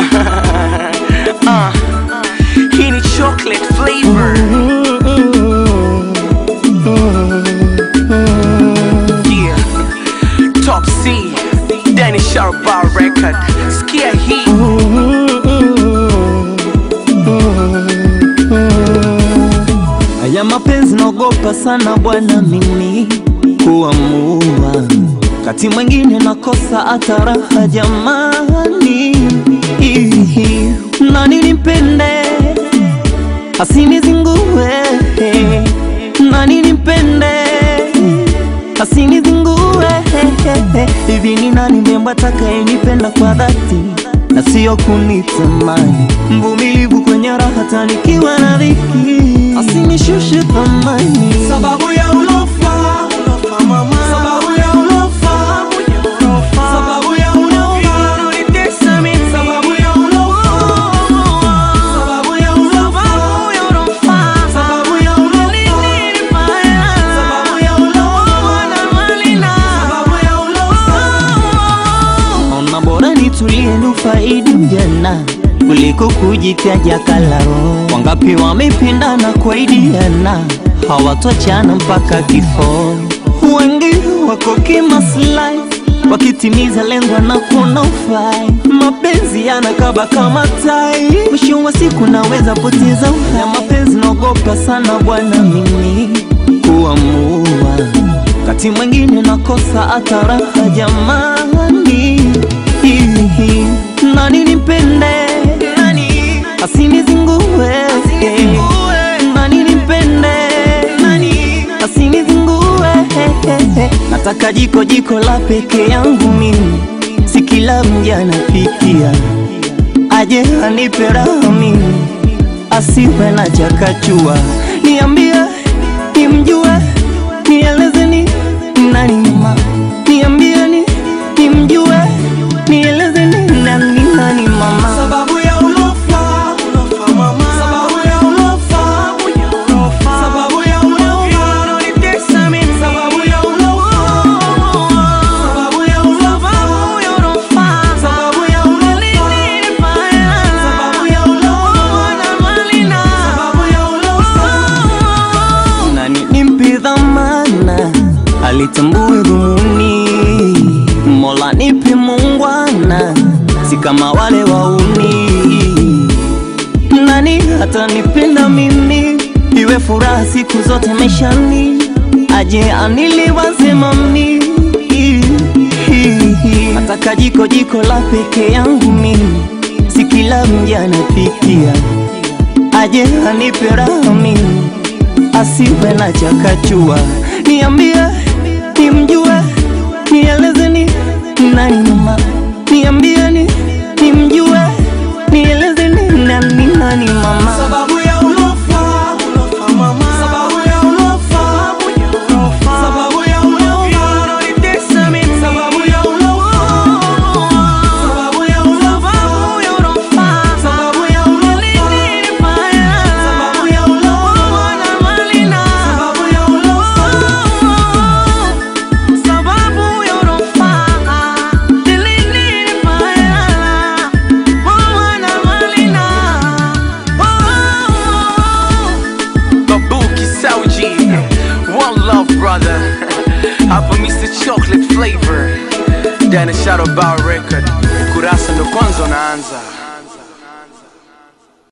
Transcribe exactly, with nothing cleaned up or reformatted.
uh, hii ni chocolate flavor. Yeah, Top C, Danny Sharba record. Skia hii. Haya mapenzi naogopa sana bwana mimi kuamua, kati mwingine nakosa hata raha jamani. Nani nimpende asinizingue, nani nimpende asinizingue. Hivi ni nani mbemba atakayenipenda kwa dhati na sio kunitamani, mvumilivu kwenye raha tanikiwa na dhiki, asinishushe thamani. Sababu ya ulofa, ulofa mama. Sababu ya ulofa, ulofa. Sababu ya ulofa, unanitesa mimi. Sababu ya ulofa, sababu ya ulofa, sababu ya ulofa, nini mbaya? Sababu ya ulofa, na malina. Sababu ya ulofa, ona bora nitulie nufaidi ujana kuliko kujitaja kalao. Wangapi wamependana kwa idiana, hawatoachana mpaka kifo. Wengi wako kimaslahi, wakitimiza lengo na kuona ufai. Mapenzi yanakaba kama tai, mwisho wa siku naweza poteza uhai. Mapenzi naogopa sana bwana mimi kuamua, kati mwingine nakosa hata raha jamani. Nani nimpende asinizingue, nani nimpende asinizingue. Nataka jiko jiko la peke yangu mimi, si kila mja napikia, aje anipe raha mimi, asiwe na chakachua. Niambie nimjue, nieleze ni nani mama. Niambie ni nimjue, nieleze ni nani nani mama. Sababu ya ulofa, ulofa mama. Sababu ya ulofa, ulofa. Sababu ya ulofa, unanitesa mimi. Sababu ya ulofa, sababu ya ulofa, ulofa. Sababu ya ulofa, nini mbaya? Sababu ya ulofa, na malina. Sababu ya ulofa, nani nimpe dhamana alitambue dhumuni, Mola nipe muungwana, si kama wale wauni. Nani hata nipenda mimi, iwe furaha siku zote maishani, aje aniliwaze mami. Nataka jiko jiko la peke yangu mimi, si kila mja napikia, aje anipe raha mimi, asiwe na chakachua. Niambie nimjue, nieleze ni nani mama. Niambie ni nimjue, nieleze ni nani nani mama. Sababu ya ulofa, ulofa mama. Sababu ya ulofa, ulofa. Sababu ya ulofa, unanitesa mimi. Sababu ya ulofa, sababu ya ulofa, ulofa. Sababu ya ulofa, nini mbaya? Sababu ya ulofa, na malina. Sababu ya ulofa, sababu ya ulofa, nini mbaya? Mama na malina. Babuki Sauji, one love brother. Hapa Mister Chocolate Flavor, Danny Sharba record. Kurasa ndo kwanza unaanza.